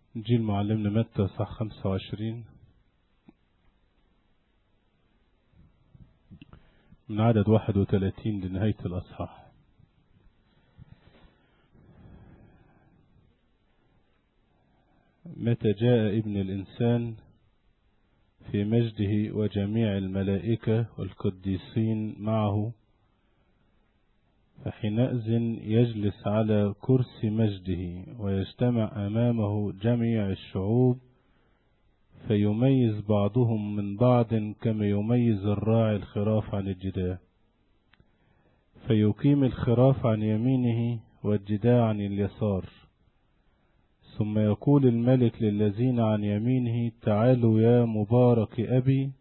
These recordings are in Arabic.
إنجيل معلمنا متى صح 25 من عدد 31 لنهاية الأصحاح. متى جاء ابن الإنسان في مجده وجميع الملائكة والقديسين معه، فحينئذ يجلس على كرسي مجده ويجتمع أمامه جميع الشعوب، فيميز بعضهم من بعض كما يميز الراعي الخراف عن الجداء، فيقيم الخراف عن يمينه والجداء عن اليسار. ثم يقول الملك للذين عن يمينه: تعالوا يا مبارك أبي،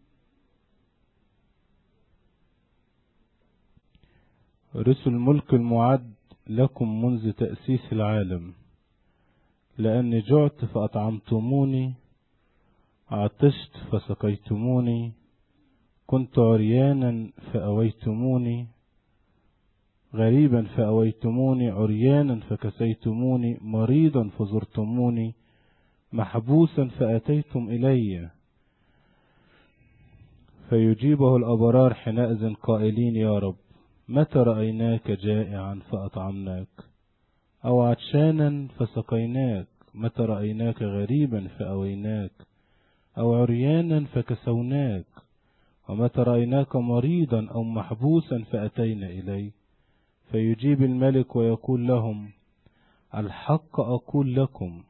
رثوا الملك المعد لكم منذ تأسيس العالم، لأني جعت فأطعمتموني، عطشت فسقيتموني، كنت عريانا فأويتموني، غريبا فأويتموني، عريانا فكسيتموني، مريضا فزرتموني، محبوسا فأتيتم إلي. فيجيبه الأبرار حينئذ قائلين: يا رب، متى رأيناك جائعا فأطعمناك، أو عطشانا فسقيناك؟ متى رأيناك غريبا فأويناك، أو عريانا فكسوناك؟ ومتى رأيناك مريضا أو محبوسا فأتينا إليه؟ فيجيب الملك ويقول لهم: الحق أقول لكم،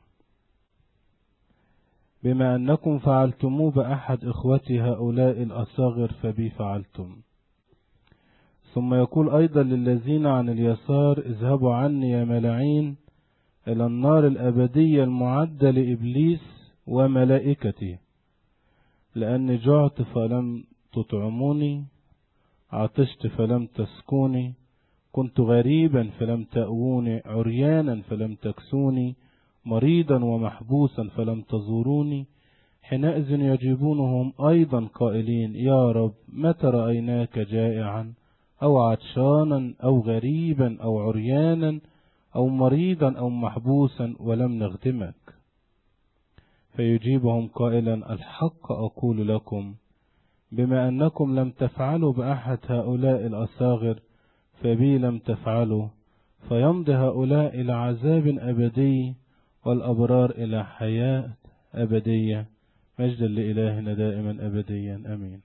بما أنكم فعلتموه بأحد إخوتي هؤلاء الأصاغر فبي فعلتم. ثم يقول أيضا للذين عن اليسار: اذهبوا عني يا ملاعين إلى النار الأبدية المعدة لإبليس وملائكته، لأني جعت فلم تطعموني، عطشت فلم تسقوني، كنت غريبا فلم تأووني، عريانا فلم تكسوني، مريضا ومحبوسا فلم تزوروني. حينئذ يجيبونهم أيضا قائلين: يا رب، متى رأيناك جائعا أو عطشانا أو غريبا أو عريانا أو مريضا أو محبوسا ولم نخدمك؟ فيجيبهم قائلا: الحق أقول لكم، بما أنكم لم تفعلوا بأحد هؤلاء الأصاغر فبي لم تفعلوا. فيمضي هؤلاء إلى عذاب أبدي والأبرار إلى حياة أبدية. مجدا لإلهنا دائما أبديا آمين.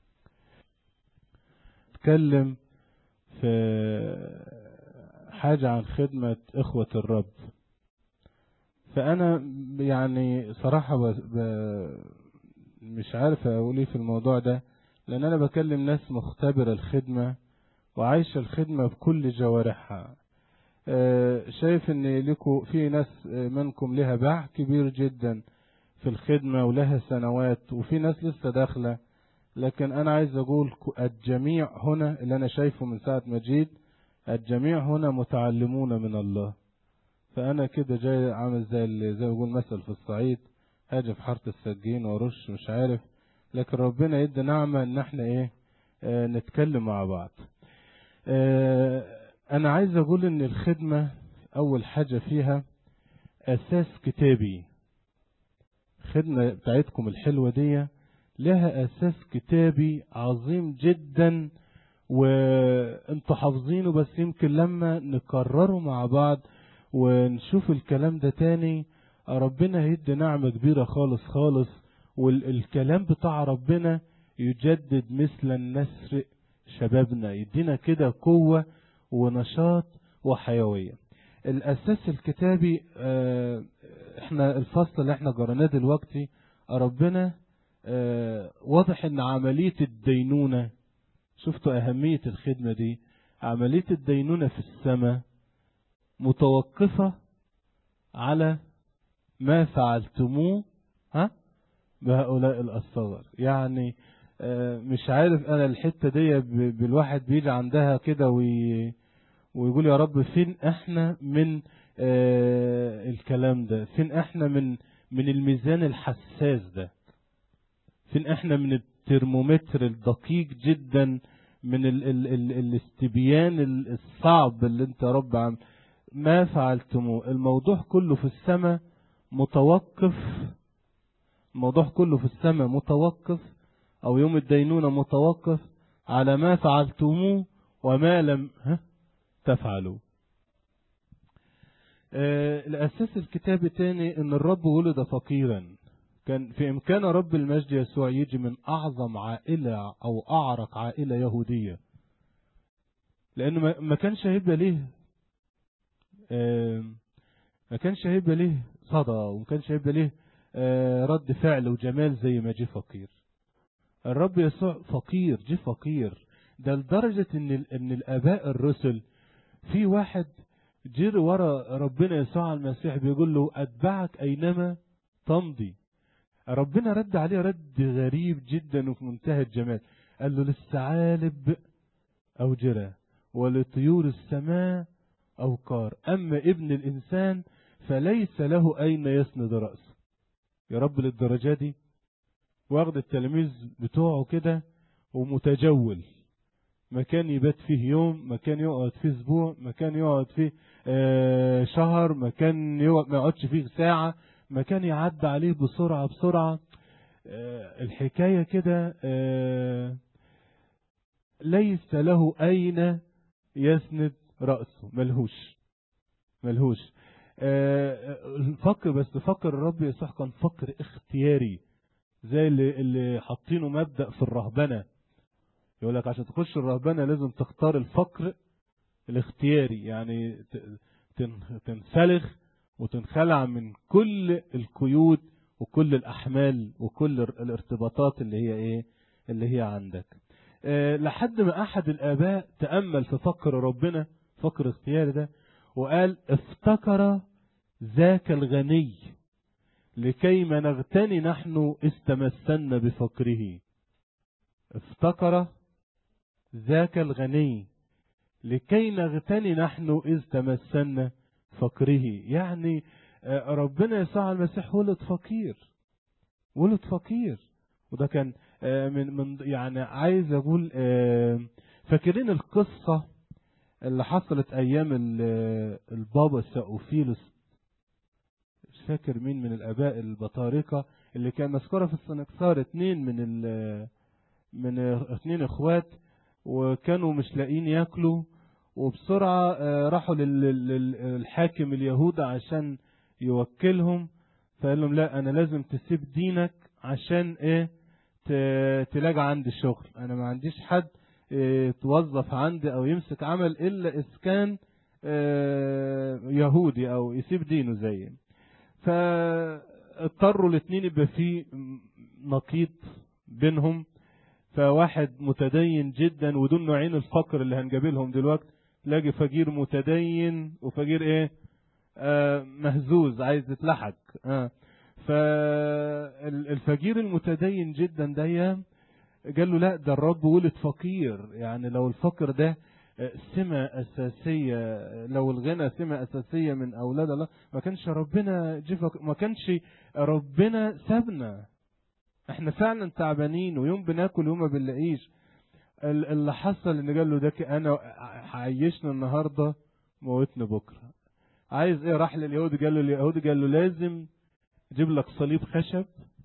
اتكلم في حاجة عن خدمة إخوة الرب. فأنا يعني صراحة مش عارف أقول إيه في الموضوع ده، لأن أنا بكلم ناس مختبرة الخدمة وعايشة الخدمة بكل جوارحها. شايف ان لكم في ناس منكم لها باع كبير جدا في الخدمة ولها سنوات، وفي ناس لسه داخلة. لكن انا عايز اقول الجميع هنا، اللي انا شايفه من ساعة ما جيت، الجميع هنا متعلمون من الله. فانا كده جاي عامل زي ما بيقول مثل في الصعيد، هاجي في حارة السجين ورش مش عارف. لكن ربنا يدي نعمة ان احنا نتكلم مع بعض. أنا عايز أقول إن الخدمة أول حاجة فيها أساس كتابي. الخدمة بتاعتكم الحلوة دي لها أساس كتابي عظيم جدا، وانتوا حافظينه، بس يمكن لما نكرره مع بعض ونشوف الكلام ده تاني ربنا هيدي نعمة كبيرة خالص خالص. والكلام بتاع ربنا يجدد مثل النسر شبابنا، يدينا كده قوة ونشاط وحيوية. الأساس الكتابي، احنا الفصل اللي احنا قرأناه دلوقتي ربنا واضح ان عملية الدينونة، شفتوا أهمية الخدمة دي، عملية الدينونة في السماء متوقفة على ما فعلتموه بهؤلاء الأصغر. يعني مش عارف أنا الحتة دي بالواحد بيجي عندها كده ويقول يا رب فين احنا من الكلام ده، فين احنا من الميزان الحساس ده، فين احنا من الترمومتر الدقيق جدا، من الاستبيان الصعب اللي انت يا رب ما فعلتموه. الموضوع كله في السماء متوقف، الموضوع كله في السماء متوقف، أو يوم الدينونة متوقف على ما فعلتموه وما لم تفعلوا. الأساس الكتابي الثاني إن الرب ولد فقيرا. كان في إمكان رب المجد يسوع يجي من أعظم عائلة أو أعرق عائلة يهودية، لأنه ما كانش هيبقى ليه ما كانش هيبقى ليه صدى، وما كانش هيبقى ليه رد فعل وجمال زي ما جه فقير. الرب يسوع فقير، جه فقير، ده لدرجة إن الآباء الرسل في واحد جري ورا ربنا يسوع المسيح بيقول له أتبعك أينما تمضي. ربنا رد عليه رد غريب جدا وفي منتهى الجمال، قال له للثعالب أوجرة ولطيور السماء أوقار، أما ابن الإنسان فليس له أين يسند رأسه. يا رب للدرجة دي؟ واخد التلاميذ بتوعه كده ومتجول، مكان يبات فيه يوم، مكان يقعد فيه اسبوع، مكان يقعد فيه شهر، مكان ما يقعدش فيه ساعة، مكان يعدى عليه بسرعة بسرعة. الحكاية كده ليس له أين يسند رأسه، ملهوش الفقر. بس فقر الرب يسوع كان فقر اختياري، زي اللي حاطينه مبدأ في الرهبنة، يقول لك عشان تخش الرهبنة لازم تختار الفقر الاختياري، يعني تنسلخ وتنخلع من كل القيود وكل الأحمال وكل الارتباطات اللي هي عندك. لحد ما أحد الآباء تأمل في فقر ربنا، فقر اختياري ده، وقال افتكر ذاك الغني لكي ما نغتني نحن استمسنا بفقره. افتكر ذاك الغني لكي نغتني نحن إذ تمسنا فقره. يعني ربنا يسوع المسيح ولد فقير. وده كان من يعني عايز أقول فاكرين القصة اللي حصلت أيام البابا ساوفيلوس، مش فاكر مين من الآباء البطاركة، اللي كان مذكورة في السنكسار، من اتنين اخوات وكانوا مش لاقيين ياكلوا، وبسرعة راحوا للحاكم اليهود عشان يوكلهم، فقال لهم لا أنا لازم تسيب دينك عشان تلاقي عندي شغل، أنا ما عنديش حد توظف عندي أو يمسك عمل إلا إذا كان يهودي أو يسيب دينه زي. فاضطروا الاثنين يبقى فيه نقيض بينهم، فواحد متدين جدا، ودول نوعين الفقر اللي هنجابلهم دلوقتي، لاقي فقير متدين وفقير مهزوز عايز يتلحق. فالفقير المتدين جدا ده قال له لا، ده الرب ولد فقير، يعني لو الفقر ده سمة أساسية، لو الغنى سمة أساسية من أولاد الله ما كانش ربنا ما كانش ربنا سابنا. احنا فعلا تعبانين ويوم بناكل ويوم ما بنلاقيش. اللي حصل ان قال له ده انا هعيشنا النهارده موتنا بكره. عايز ايه؟ راح لليهود، قال له لازم جيب لك صليب خشب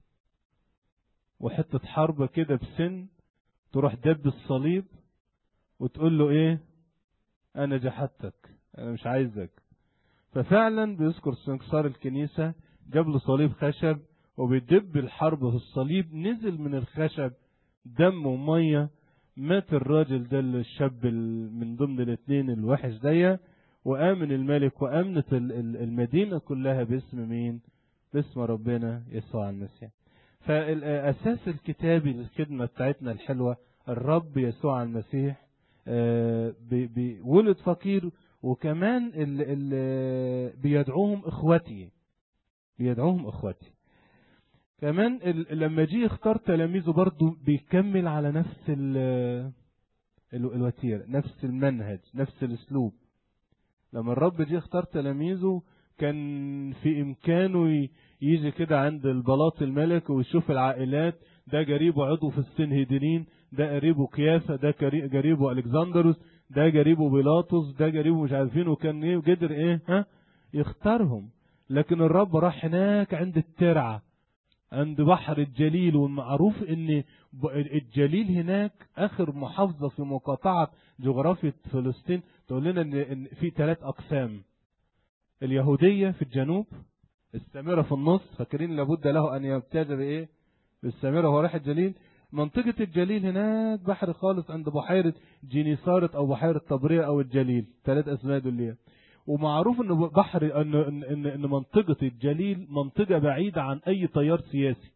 وحته حربه كده بسن، تروح دب الصليب وتقول له انا جحدتك، انا مش عايزك. ففعلا بيذكر سنكسار الكنيسه جاب له صليب خشب وبيدب الحرب في الصليب، نزل من الخشب دم وميه، مات الراجل ده الشاب من ضمن الاثنين الوحش ده، وآمن الملك وآمنت المدينة كلها باسم مين؟ باسم ربنا يسوع المسيح. فالأساس الكتابي للخدمة بتاعتنا الحلوة الرب يسوع المسيح ولد فقير، وكمان بيدعوهم اخوتي. كمان لما جه يختار تلاميذه برضو بيكمل على نفس الوتيرة، نفس المنهج، نفس الاسلوب. لما الرب جه يختار تلاميذه كان في امكانه يجي كده عند البلاط الملك ويشوف العائلات، ده قريبه عضو في السنهدرين، ده قريبه قيافة، ده قريبه الكسندروس، ده قريبه بيلاطس، ده قريبه مش عارفين، وكان قدر يختارهم. لكن الرب راح هناك عند الترعة، عند بحر الجليل. والمعروف ان الجليل هناك اخر محافظة في مقاطعة جغرافية فلسطين. تقول لنا ان في 3 اقسام: اليهودية في الجنوب، السامرة في النص، فاكرين لابد له ان يمتاز بايه؟ بالسامرة وهو رايح الجليل. منطقة الجليل هناك بحر خالص عند بحيرة جينيسارت او بحيرة طبرية او الجليل، 3 اسماء دول ليها. ومعروف ان بحر ان منطقة الجليل منطقة بعيدة عن اي تيار سياسي،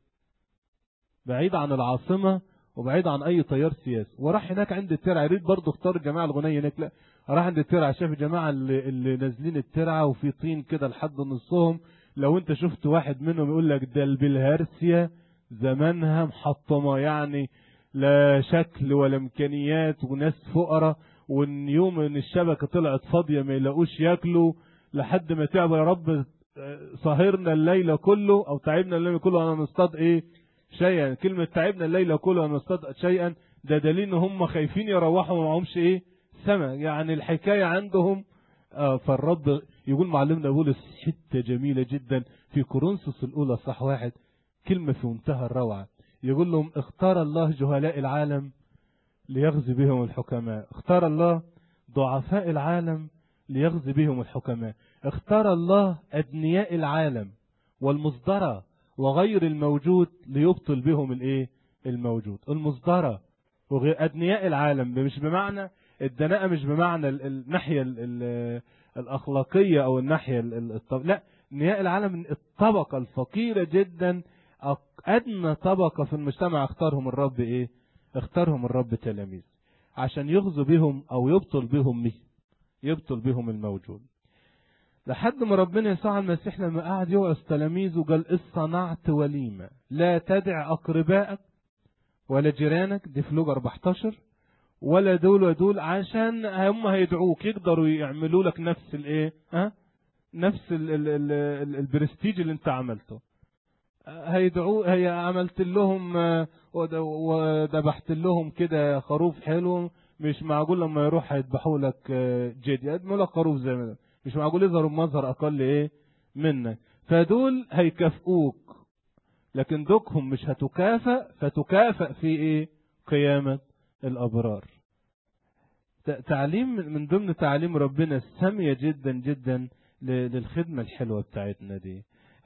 بعيدة عن العاصمة وبعيدة عن اي تيار سياسي. وراح هناك عند الترعة. يريد برضه اختار الجماعة الغنية هناك، لا راح عند الترعة، شاف الجماعة اللي نازلين الترعة وفي طين كده لحد نصهم. لو انت شفت واحد منهم يقول لك ده البلهارسيا زمانها محطمة، يعني لا شكل ولا امكانيات، وناس فقراء، وان يوم ان الشبكة طلعت فاضية ما يلاقوش ياكلوا، لحد ما تعب يا رب سهرنا الليلة كله او تعبنا الليلة كله انا نصطاد ايه شيئا. كلمة تعبنا الليلة كله انا نصطاد شيئا ده دليل ان هم خايفين يروحوا وما معهمش ايه سمك، يعني الحكاية عندهم. فالرب يقول معلمنا بولس حتة جميلة جدا في كورنثوس الأولى صح 1، كلمة في منتهى الروعة. يقول لهم اختار الله جهلاء العالم ليغزي بهم الحكماء، اختار الله ضعفاء العالم ليغزي بهم الحكماء، اختار الله أدنياء العالم والمصدرة وغير الموجود ليبطل بهم الايه الموجود. المصدرة وغير أدنياء العالم مش بمعنى الدناءة، مش بمعنى الناحية الأخلاقية أو الناحية لا، أدنياء العالم الطبقة الفقيرة جدا، أدنى طبقة في المجتمع. اختارهم الرب ايه؟ اختارهم الرب تلاميذ عشان يغزو بهم أو يبطل بهم الموجود. لحد ما ربنا يسوع المسيح لما قعد يوعظ تلاميذه قال اصطنعت وليمة لا تدع أقربائك ولا جيرانك، دي في لوقا 14، ولا دول ودول، عشان هم هيدعوك يقدروا يعملوا لك نفس الايه نفس البرستيج اللي انت عملته. هيدعوا، هي عملت لهم وذبحت لهم كده خروف حلو، مش معقول لما يروح هيذبحوا لك جدي، يقدموا لك خروف زي ما ده، مش معقول يظهروا بمظهر اقل ايه منك. فدول هيكافئوك، لكن دوكهم مش فتكافئ في ايه؟ قيامة الابرار. تعليم من ضمن تعليم ربنا السامية جدا جدا للخدمة الحلوة بتاعتنا دي.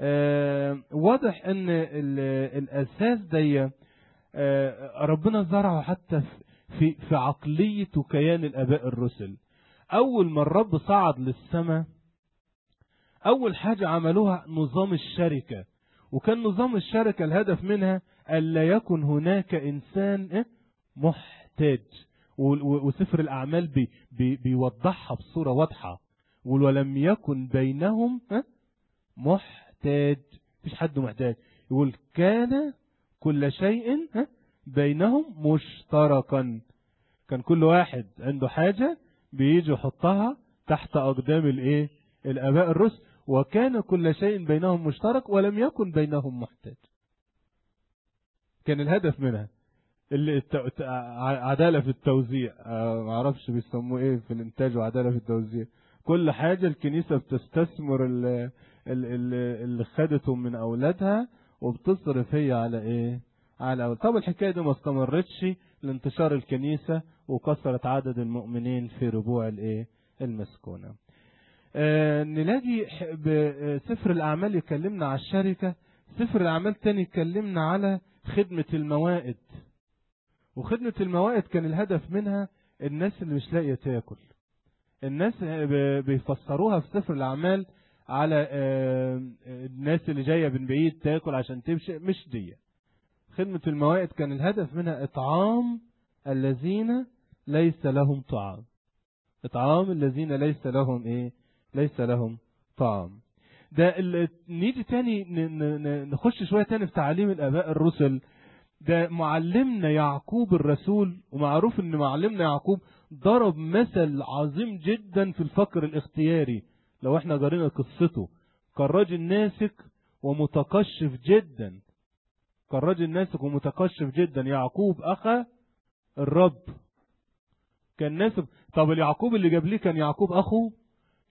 واضح ان الاساس دي ربنا زرعه حتى في عقلية وكيان الاباء الرسل. اول ما الرب صعد للسماء اول حاجة عملوها نظام الشركة، وكان نظام الشركة الهدف منها ألا يكن هناك إنسان محتاج. وسفر الأعمال بيوضحها بصورة واضحة، ولم يكن بينهم محتاج، مفيش حد محتاج. يقول كان كل شيء بينهم مشتركا، كان كل واحد عنده حاجة بيجي يحطها تحت أقدام الايه الآباء الرسل، وكان كل شيء بينهم مشترك ولم يكن بينهم محتاج. كان الهدف منها عدالة في التوزيع، ما اعرفش بيسموه ايه في الانتاج وعدالة في التوزيع. كل حاجة الكنيسة بتستثمر اللي خدته من اولادها وبتصرف هي على ايه على أولاد. طب الحكاية دي ما استمرتش لانتشار الكنيسة وكثرت عدد المؤمنين في ربوع الايه المسكونة. نلاقي بسفر الأعمال يكلمنا على الشركة، سفر الأعمال تاني يكلمنا على خدمة الموائد. وخدمة الموائد كان الهدف منها الناس اللي مش لاقية تاكل. الناس بيفسروها في سفر الأعمال على الناس اللي جاية من بعيد تاكل عشان تمشي، مش دي. خدمة الموائد كان الهدف منها إطعام الذين ليس لهم طعام، إطعام الذين ليس لهم طعام. ده نيجي تاني نخش شوية تاني في تعليم الآباء الرسل. ده معلمنا يعقوب الرسول، ومعروف ان معلمنا يعقوب ضرب مثل عظيم جدا في الفقر الاختياري. لو احنا قرينا قصته كان راجل ناسك ومتقشف جدا، كان راجل ناسك ومتقشف جدا. يعقوب أخا الرب كان ناسك. طب اليعقوب اللي جاب ليه كان يعقوب أخوه؟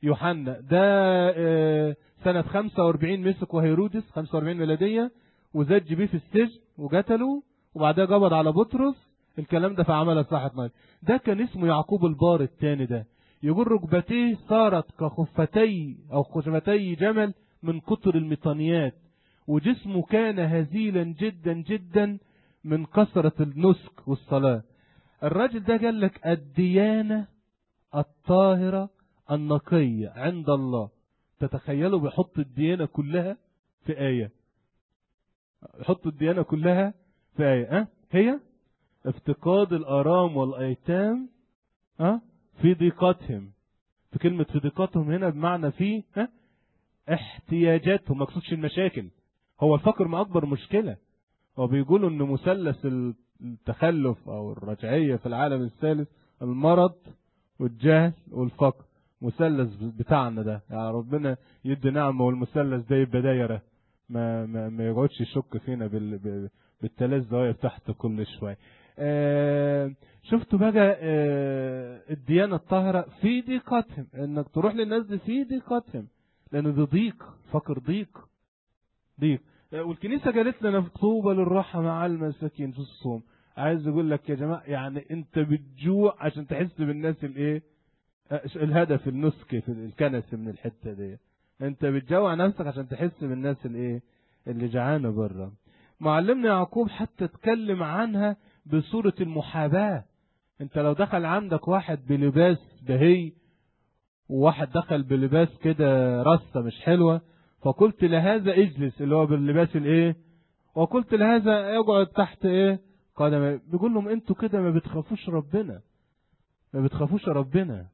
يوحنا ده سنة 45 مسكوا هيرودس 45 ميلادية، وزج بيه في السجن وقتله، وبعدها قبض على بطرس. الكلام ده في أعمال الإصحاح 12. ده كان اسمه يعقوب البار الثاني. ده يقول ركبتيه صارت كخفتي أو خشبتي جمل من كتر الميطانيات، وجسمه كان هزيلا جدا جدا من كثرة النسك والصلاة. الراجل ده قال لك الديانة الطاهرة النقية عند الله. تتخيلوا بيحط الديانة كلها في آية، يحط الديانة كلها في آية. هي افتقاد الآرام والأيتام في ضيقتهم. في كلمة في ضيقتهم هنا بمعنى في احتياجاتهم، ما يقصدش المشاكل. هو الفقر ما أكبر مشكلة. هو بيقولوا إن مثلث التخلف أو الرجعية في العالم الثالث المرض والجهل والفقر. مثلث بتاعنا ده يعني ربنا يدي نعمة والمثلث ده يبقى دايرة، ما يقعدش يشك فينا بالثلاث زوايا تحت كل شوية. شفتوا بقى الديانة الطاهرة في ضيقتهم، انك تروح للناس دي في ضيقتهم، لان ده ضيق، فقر ضيق. والكنيسة قالت لنا طوبى للراحة مع المساكين في الصوم. عايز اقول لك يا جماعة، يعني انت بتجوع عشان تحس بالناس الايه، الهدف النسك في الكنس من الحتة دي. انت بتجوع نفسك عشان تحس بالناس الايه اللي جعانة بره. معلمنا يعقوب حتى اتكلم عنها بصورة المحاباة. انت لو دخل عندك واحد بلباس بهي وواحد دخل بلباس كده رصة مش حلوة، فقلت لهذا اجلس اللي هو باللباس الايه، وقلت لهذا يقعد تحت ايه قدم. بيقول لهم انتوا كده ما بتخافوش ربنا، ما بتخافوش ربنا.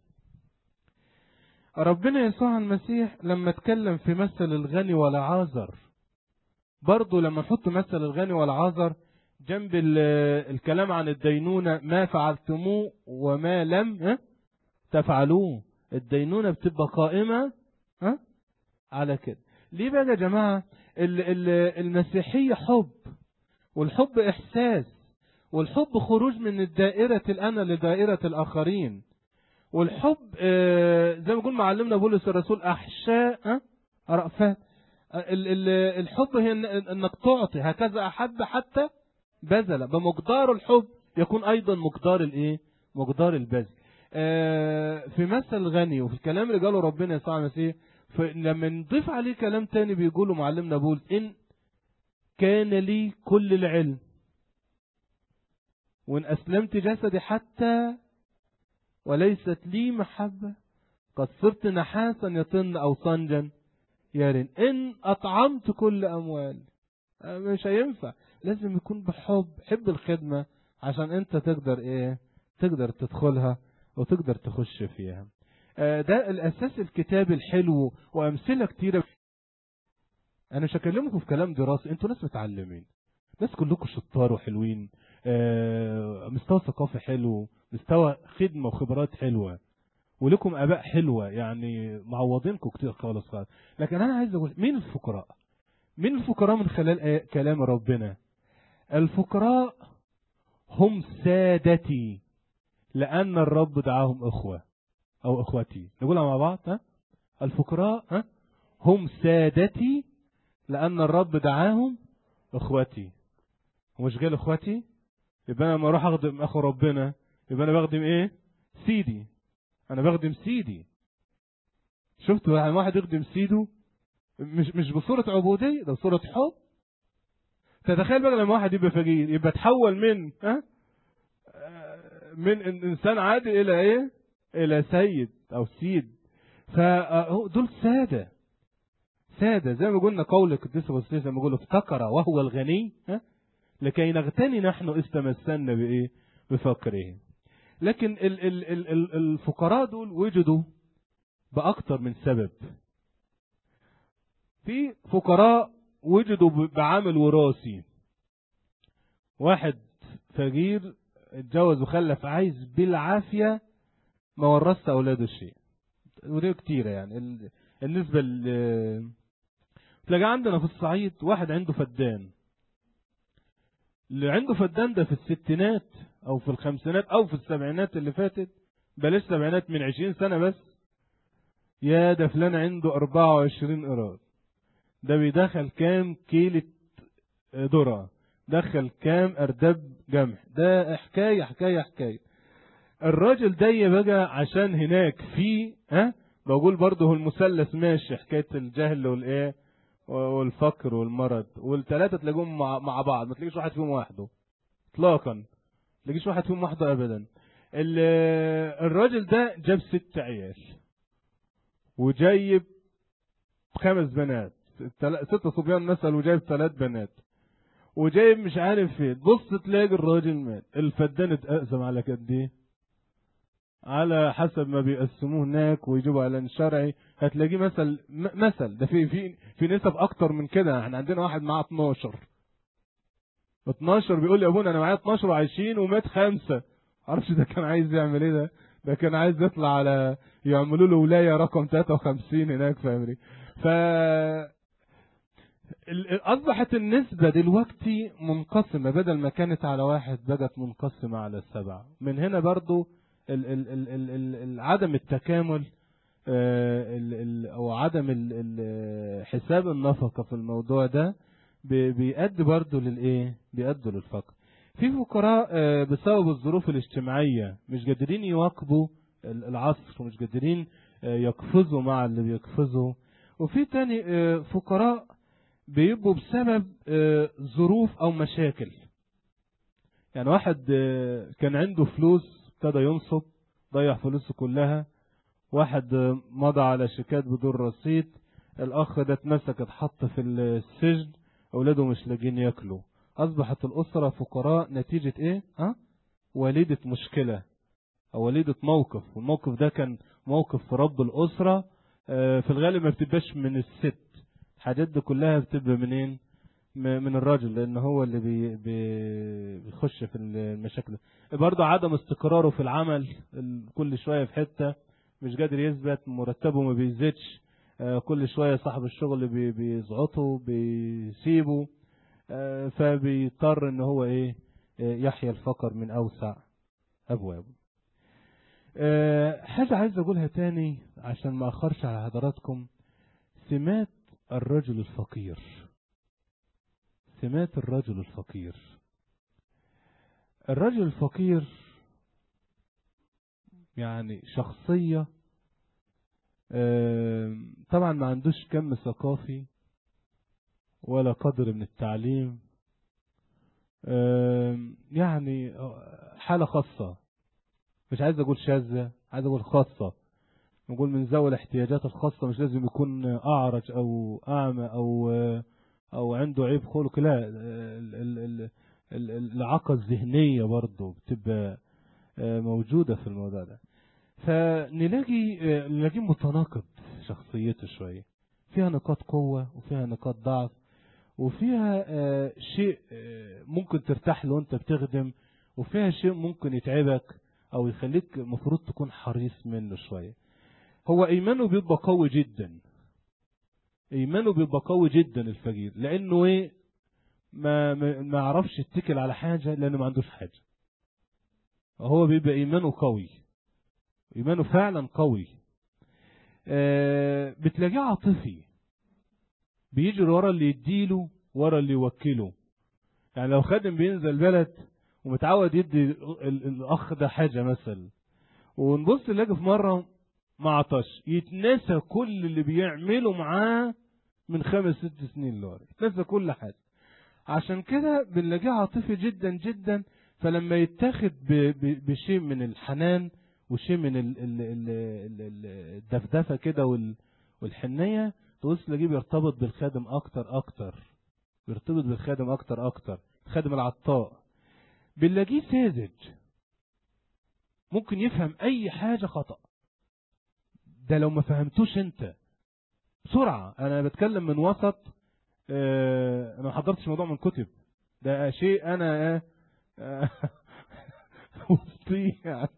ربنا يسوع المسيح لما اتكلم في مثل الغني والعازر، برضو لما نحط مثل الغني والعازر جنب الكلام عن الدينونة، ما فعلتموه وما لم تفعلوه. الدينونة بتبقى قائمة على كده. ليه بقى يا جماعة؟ المسيحية حب، والحب إحساس، والحب خروج من الدائرة الأنا لدائرة الآخرين. والحب زي ما يقول معلمنا بولس الرسول أحشاء رأفات. الحب هي انك تعطي، هكذا احب حتى بذل. بمقدار الحب يكون ايضا مقدار الايه، مقدار البذل. في مثل الغني وفي الكلام اللي قاله ربنا يسوع المسيح، لما نضيف عليه كلام تاني بيقوله معلمنا بولس ان كان لي كل العلم وان اسلمت جسدي حتى وليست لي محبة قد صرت نحاسا يطن او صنجا يارين. ان اطعمت كل اموال مش هينفع، لازم يكون بحب، حب الخدمة عشان انت تقدر ايه، تقدر تدخلها وتقدر تخش فيها. ده الاساس الكتاب الحلو وامثلة كتيرة. انا مش هكلمكم في كلام دراسي، انتوا ناس متعلمين، ناس كلكم شطار وحلوين، مستوى ثقافي حلو، مستوى خدمة وخبرات حلوة، ولكم اباء حلوة، يعني معوضينكم كتير خالص. لكن انا عايز اقول مين الفقراء؟ مين الفقراء من خلال كلام ربنا؟ الفقراء هم سادتي لأن الرب دعاهم أخوة أو أخوتي. نقولها مع بعض. الفقراء هم سادتي لأن الرب دعاهم أخوتي. ومش قال أخوتي، يبقى أنا لما أروح أخدم أخو ربنا يبقى أنا بخدم إيه؟ سيدي. أنا بخدم سيدي. شفتوا يعني واحد يخدم سيده مش بصورة عبودية، ده بصورة حب. تتخيل بقى لما واحد يبقى فقير يبقى تحول من انسان عادي الى ايه، الى سيد او سيد. فدول سادة، سادة زي ما قلنا قول القديس اغسطينوس لما يقول افتقر وهو الغني لكي نغتني نحن استمسنا بايه، بفقره. لكن الفقراء دول وجدوا باكثر من سبب. في فقراء وجدوا بعامل وراثي، واحد فقير اتجوز وخلف عايز بالعافية ما ورثت أولاده شيء، ودي كتيرة. يعني النسبة تلاقي عندنا في الصعيد واحد عنده فدان، اللي عنده فدان ده في الستينات أو في الخمسينات أو في السبعينات اللي فاتت، بلاش سبعينات، من 20 سنة بس يا ده فلان عنده 24 قراط، ده بيدخل كام كيلة ذرة، دخل كام أرداب جمح، ده حكاية حكاية حكاية. الراجل ده بقى عشان هناك في بقول برضه هو المثلث ماشي، حكاية الجهل والايه والفقر والمرض، والثلاثة تلاقيهم مع بعض، ما تلاقيش واحد فيهم وحده اطلاقا، ما تلاقيش واحد فيهم وحده ابدا. الراجل ده جاب 6 عيال وجايب 5 بنات، 6 صبيان مثلا، وجايب 3 بنات، وجايب مش عارف فين. بص تلاقي الراجل مات، الفدان اتقسم على قد ايه؟ على حسب ما بيقسموه هناك ويجيبوا اعلان شرعي، هتلاقيه مثل ده في نسب اكتر من كده. احنا عندنا واحد معاه 12 بيقول لي يا ابونا انا معايا 12 وعايشين ومات 5. معرفش ده كان عايز يعمل ايه، ده كان عايز يطلع على يعملوا له ولايه رقم 53 هناك في امريكا. ف اصبحت النسبه دلوقتي منقسمه، بدل ما كانت على 1 بقت منقسمه على 7. من هنا برضو عدم التكامل، او عدم حساب النفقه في الموضوع ده بيؤدي برضو للايه، بيؤدي للفقر. في فقراء بسبب الظروف الاجتماعيه مش قادرين يواكبوا العصر، ومش قادرين يقفزوا مع اللي بيقفزوا. وفي تاني فقراء بيبقوا بسبب ظروف او مشاكل. يعني واحد كان عنده فلوس ابتدى ينصب، ضيع فلوسه كلها. واحد مضى على شيكات بدون رصيد، الاخ ده اتمسك اتحط في السجن، اولاده مش لاقيين ياكلوا. اصبحت الاسره فقراء نتيجه ايه؟ وليده مشكله او وليده موقف، والموقف ده كان موقف في رب الاسره. في الغالب ما بتبقاش من الست، الحاجات دي كلها بتبقى منين؟ من الراجل، لان هو اللي بيخش في المشاكل. برضه عدم استقراره في العمل، كل شويه في حته مش قادر يثبت، مرتبه ما بيزيدش، كل شويه صاحب الشغل بيزعطه بيسيبه، فبيضطر ان هو ايه؟ يحيا الفقر من اوسع ابوابه. حاجه عايز اقولها تاني عشان ما اخرش على حضراتكم، سمات الرجل الفقير. سمات الرجل الفقير. الرجل الفقير يعني شخصية طبعا ما عندوش كم ثقافي ولا قدر من التعليم، يعني حالة خاصة، مش عايز اقول شاذة، عايز اقول خاصة. نقول من ذوي الاحتياجات الخاصة، مش لازم يكون اعرج او اعمى او عنده عيب خلق، لا، الإعاقة الذهنية برضه بتبقى موجودة في الموضوع ده. فنلاقي متناقض شخصيته شوية، فيها نقاط قوة وفيها نقاط ضعف، وفيها شيء ممكن ترتاح له وانت بتخدم، وفيها شيء ممكن يتعبك او يخليك المفروض تكون حريص منه شوية. هو ايمانه بيبقى قوي جدا، ايمانه بيبقى قوي جدا الفقير، لانه ايه؟ ما يعرفش يتكل على حاجة لانه ما عندوش حاجة. هو بيبقى ايمانه قوي، ايمانه فعلا قوي. بتلاقيه عاطفي، بيجري ورا اللي يديله، ورا اللي يوكله. يعني لو خادم بينزل بلد ومتعود يدي الاخ ده حاجة مثلا، ونبص نلاقي في مرة ما عطش، يتنسى كل اللي بيعمله معاه من 5-6 سنين لورا، يتنسى كل حاجة. عشان كده بنلاقيه عاطفي جدا جدا. فلما يتاخد بشيء من الحنان وشيء من الدفدفة كده والحنية، تبص تلاقيه بيرتبط بالخادم اكتر، بيرتبط بالخادم اكتر، الخادم العطاء. بنلاقيه ساذج، ممكن يفهم اي حاجة خطأ، ده لو ما فهمتوش انت بسرعة. انا بتكلم من وسط، انا ما حضرتش موضوع من كتب، ده شيء انا وسطي يعني.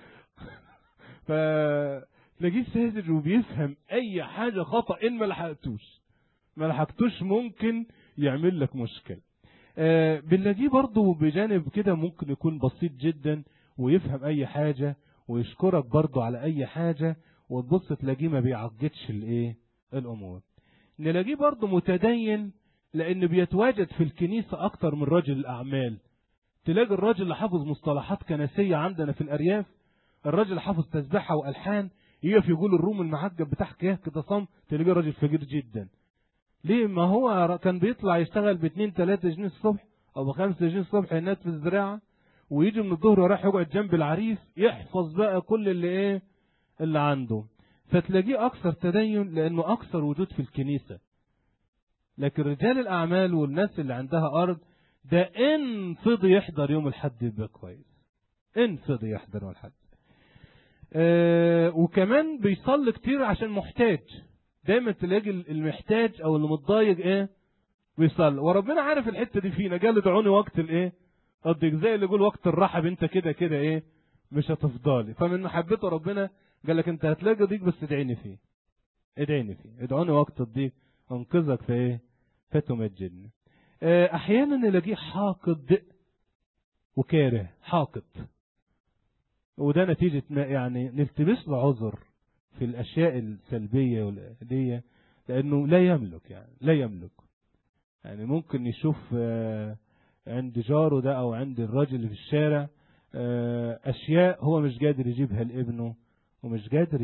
فتلاقيه ساذج وبيفهم اي حاجة خطأ ان ما لحقتوش ممكن يعمل لك مشكلة. بنلاقيه برضه بجانب كده ممكن يكون بسيط جدا ويفهم اي حاجة ويشكرك برضه على اي حاجة، وتبص تلاقيه ما بيعجتش الايه الامور. نلاقيه برضه متدين لان بيتواجد في الكنيسة اكتر من رجل الاعمال. تلاقي الراجل اللي حافظ مصطلحات كنسية عندنا في الارياف، الراجل اللي حافظ تسبيحة والحان، يقف يقول الروم المعجب بتاع حكايه كده صم، تلاقيه راجل فقير جدا. ليه؟ ما هو كان بيطلع يشتغل ب2 3 جنيه الصبح او ب5 جنيه الصبح هناك في الزراعه، ويجي من الظهر وراح يقعد جنب العريس يحفظ بقى كل اللي عنده. فتلاقيه اكثر تدين لانه اكثر وجود في الكنيسه. لكن رجال الاعمال والناس اللي عندها ارض ده ان فضي يحضر يوم الحد يبقى كويس، ان فضي يحضر يوم الحد. وكمان بيصلي كتير عشان محتاج. دايما تلاقي المحتاج او اللي متضايق بيصلي، وربنا عارف الحته دي فينا. قال ادعوني وقت الضيق، زي اللي يقول وقت الرحب انت كده مش هتفضلي. فمن محبته ربنا قال لك انت هتلاقي ضيق بس ادعيني فيه، ادعوني وقت الضيق انقذك في فتمجدني. احيانا نلاقيه حاقد وكاره، حاقد، وده نتيجة يعني نلتبس له عذر في الأشياء السلبية والأدية، لأنه لا يملك. يعني ممكن يشوف عند جاره ده أو عند الراجل اللي في الشارع أشياء هو مش قادر يجيبها لابنه، ومش قادر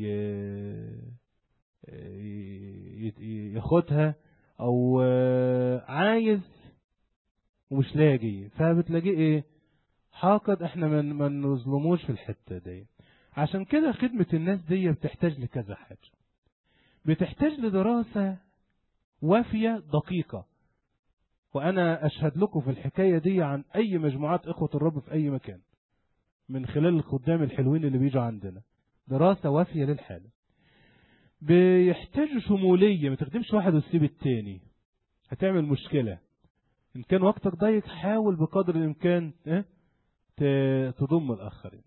ياخدها، أو عايز ومش لاقي، فبتلاقيه حاقد. احنا ما نظلموش في الحتة دي. عشان كده خدمة الناس دي بتحتاج لكذا حاجة. بتحتاج لدراسة وافية دقيقة، وانا اشهد لكم في الحكاية دي عن اي مجموعات اخوة الرب في اي مكان من خلال الخدام الحلوين اللي بيجوا عندنا. دراسة وافية للحالة. بيحتاجوا شمولية، ما تخدمش واحد وتسيب التاني، هتعمل مشكلة. ان كان وقتك ضيق حاول بقدر الامكان تضم الاخرين،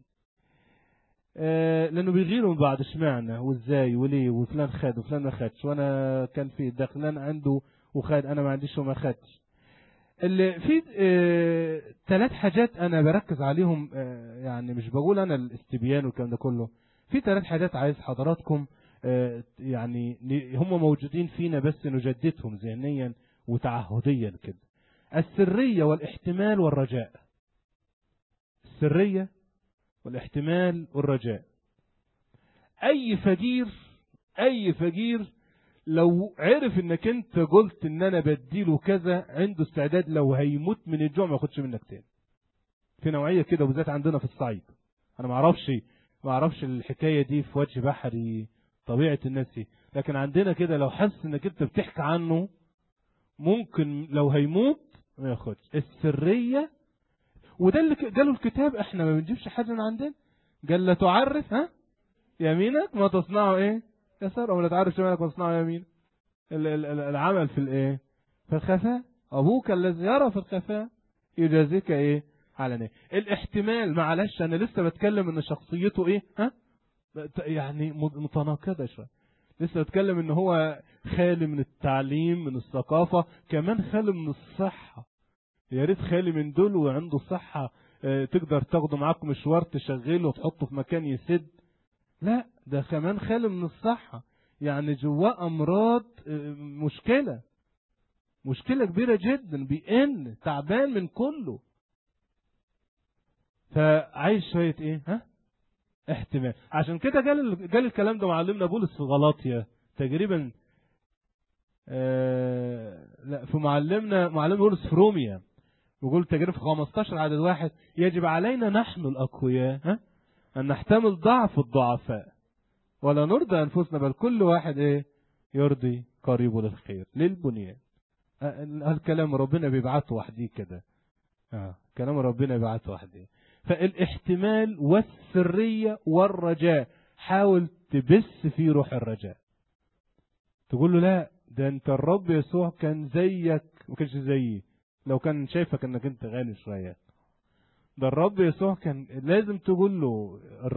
لانه بيغيروا من بعض، اشمعنى وازاي وليه، وفلان خد وفلان ما خدش، وانا كان في دخلان عنده وخد، انا ما عنديش وما خدش. اللي في 3 حاجات انا بركز عليهم، يعني مش بقول انا الاستبيان والكلام ده كله. في 3 حاجات عايز حضراتكم يعني هم موجودين فينا بس نجددهم ذهنيا وتعهديا كده. السرية والاحتمال والرجاء. السرية والاحتمال والرجاء. اي فقير لو عرف انك انت قلت ان انا بديله كذا، عنده استعداد لو هيموت من الجوع ما ياخدش منك تاني. في نوعية كده، وبالذات عندنا في الصعيد. انا ما اعرفش الحكاية دي في وجه بحري طبيعة الناس دي، لكن عندنا كده لو حس انك انت بتحكي عنه ممكن لو هيموت ما ياخدش. السرية، وده اللي قاله الكتاب، احنا ما بنجيبش حاجة من عندنا. قال لا تعرف يمينك ما تصنعه يسار، ولا تعرف شمالك ما تصنعه يمين. العمل في في الخفاء. ابوك الذي يرى في الخفاء يجازيك علنيا. الاحتمال، معلش انا لسه بتكلم ان شخصيته يعني متناقضه شويه. لسه بتكلم ان هو خالي من التعليم، من الثقافه، كمان خالي من الصحه. يا ريت خالي من دول وعنده صحه تقدر تاخده معاك مشوار تشغله وتحطه في مكان يسد. لا، ده كمان خالي من الصحة، يعني جواه أمراض، مشكلة كبيرة جدا، بيئن تعبان من كله. فعايش شوية احتمال. عشان كده قال الكلام ده معلمنا بولس في غلاطيا تقريبا. لا، في معلم بولس في روميا بيقول تقريبا في 15 عدد 1: يجب علينا نحن الأقوياء أن نحتمل ضعف الضعفاء، ولا نرضى أنفسنا، بل كل واحد يرضي قريبه للخير للبنيان. الكلام ربنا بيبعته وحدي كده. كلام ربنا بيبعته وحدي. فالاحتمال والسرية والرجاء، حاول تبث في روح الرجاء. تقول له لا، ده انت الرب يسوع كان زيك، ما كانش زيي. لو كان شايفك انك انت غالي شوية، ده الرب يسوع كان لازم تقول له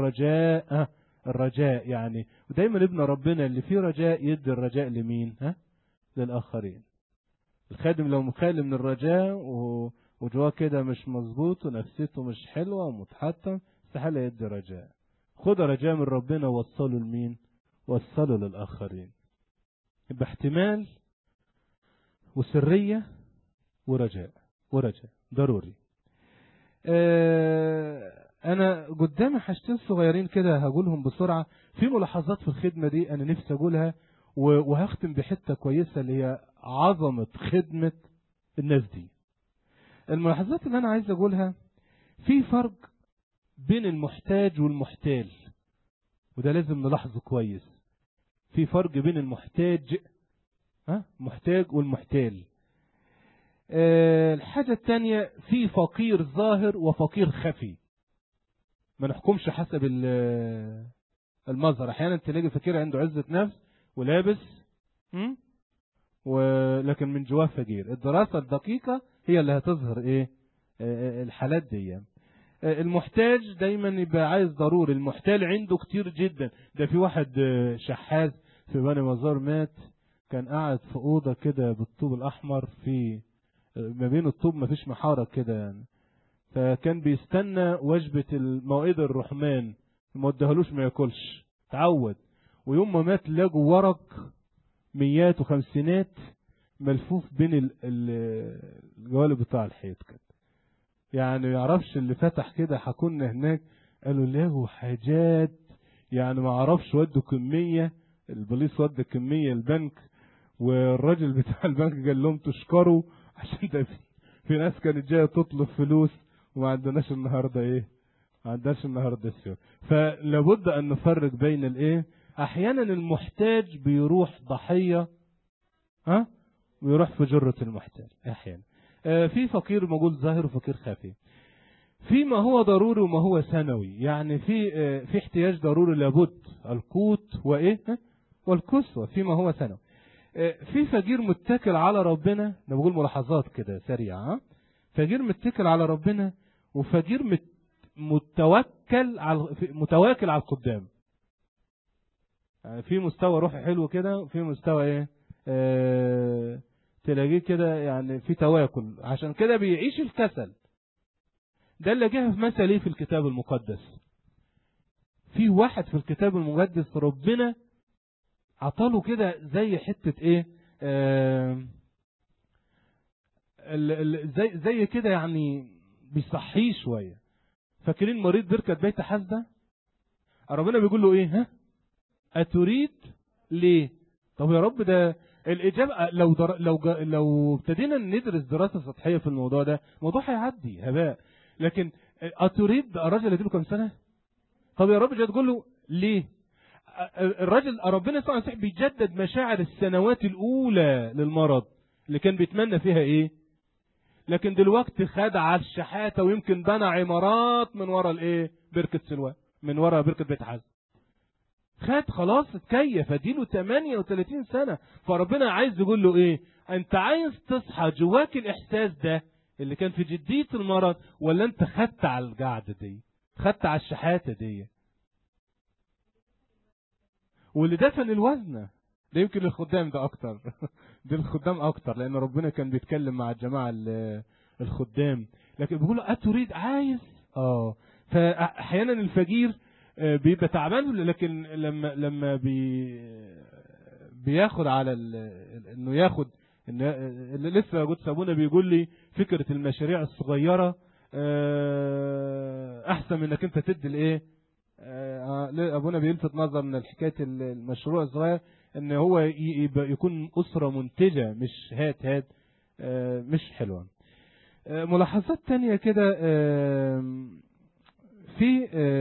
الرجاء يعني. ودايما ابن ربنا اللي فيه رجاء يدي الرجاء لمين؟ للآخرين. الخادم لو مخالي من الرجاء وجواه كده مش مظبوط ونفسيته مش حلوة ومتحطم، استحالة يدي رجاء. خدوا رجاء من ربنا ووصلوا لمين؟ وصلوا للآخرين. يبقى احتمال وسرية ورجاء ضروري. أنا قدامي حاجتين صغيرين كده هقولهم بسرعة، في ملاحظات في الخدمة دي أنا نفسي أقولها، وهختم بحتة كويسة اللي هي عظمة خدمة الناس دي. الملاحظات اللي أنا عايز أقولها، في فرق بين المحتاج والمحتال، وده لازم نلاحظه كويس. في فرق بين المحتاج محتاج والمحتال. الحاجة الثانية، في فقير ظاهر وفقير خفي. ما نحكمش حسب المظهر. احيانا تلاقي فقير عنده عزة نفس ولابس ولكن من جواه فقير. الدراسة الدقيقة هي اللي هتظهر ايه الحالات دي. المحتاج دايما يبقى عايز ضروري، المحتال عنده كتير جدا. ده في واحد شحاذ في بني مزار مات، كان قاعد في أوضة كده بالطوب الأحمر، في ما بين الطوب ما فيش محارة كده يعني، فكان بيستنى وجبة الموائد الرحمن، ما ادهالوش ما ياكلش، تعود. ويوم ما مات لقوا ورق ميات وخمسينات ملفوف بين الجوالب بتاع الحيط كده، يعني يعرفش اللي فتح كده. حكونا هناك قالوا له حاجات يعني ما عرفش، ودوا كمية، البوليس ودى كمية البنك، والراجل بتاع البنك قال لهم تشكروا عشان ده في ناس كانت جاية تطلب فلوس وما عندناش النهاردة ما عندناش النهاردة السير. فلابد ان نفرق بين احيانا المحتاج بيروح ضحية ويروح في جرة المحتاج احيانا. في فقير موجود ظاهر وفقير خفي. فيما هو ضروري وما هو ثانوي، يعني في احتياج ضروري لابد، القوت والكسوة، فيما هو ثانوي. في فقير متكل على ربنا، انا بقول ملاحظات كده سريعة. فقير متكل على ربنا، وفقير متواكل على القدام. يعني في مستوى روحي حلو كده، وفي مستوى تلاقيه كده يعني في تواكل، عشان كده بيعيش الكسل. ده اللي جه في مثل في الكتاب المقدس. في واحد في الكتاب المقدس ربنا عطاله كده زي حتة زي كده يعني بيصحيه شوية. فاكرين مريض بركة بيت حسدة؟ ربنا بيقول له أتريد ليه؟ طب يا رب، ده الإجابة لو ابتدينا ندرس دراسة سطحية في الموضوع ده، الموضوع هيعدي هباء. لكن أتريد، الراجل يديله كم سنة؟ طب يا رب جاي تقول له ليه؟ الراجل ربنا سبحانه وتعالى بيجدد مشاعر السنوات الأولى للمرض اللي كان بيتمنى فيها لكن دلوقتي خد على الشحاتة، ويمكن بنى عمارات من ورا بركة سلوان، من ورا بركة بيت حزم. خد خلاص اتكيف، اديله 38 سنة. فربنا عايز يقول له انت عايز تصحى جواك الاحساس ده اللي كان في جدية المرض، ولا انت خدت على القعدة دي، خدت على الشحاتة دي؟ واللي دفن الوزنة ده يمكن الخدام ده اكتر ده الخدام اكتر، لان ربنا كان بيتكلم مع الجماعة الخدام. لكن بيقولوا اتريد، عايز فاحيانا الفقير بيبقى تعبان، لكن لما بياخد على انه ياخد اللي لسه قلت ابونا بيقول لي فكرة المشاريع الصغيرة احسن من انك انت تدي ابونا بيلفت نظر من حكاية المشروع الصغير ان هو يكون اسرة منتجة، مش هات مش حلوة. ملاحظات تانية كده، في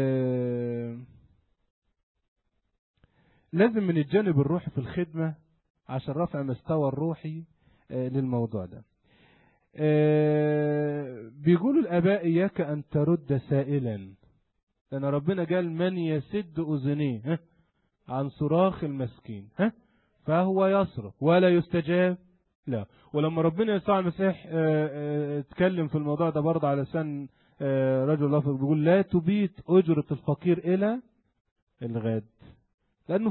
لازم من الجانب الروحي في الخدمة عشان رفع مستوى الروحي للموضوع ده. بيقولوا الآباء إياك أن ترد سائلا، لأن ربنا قال من يسد أذنيه عن صراخ المسكين فهو يصرخ ولا يستجاب لا. ولما ربنا يسوع المسيح اتكلم في الموضوع ده برضه على لسان رجل الله، بيقول لا تبيت أجرة الفقير إلى الغد، لأنه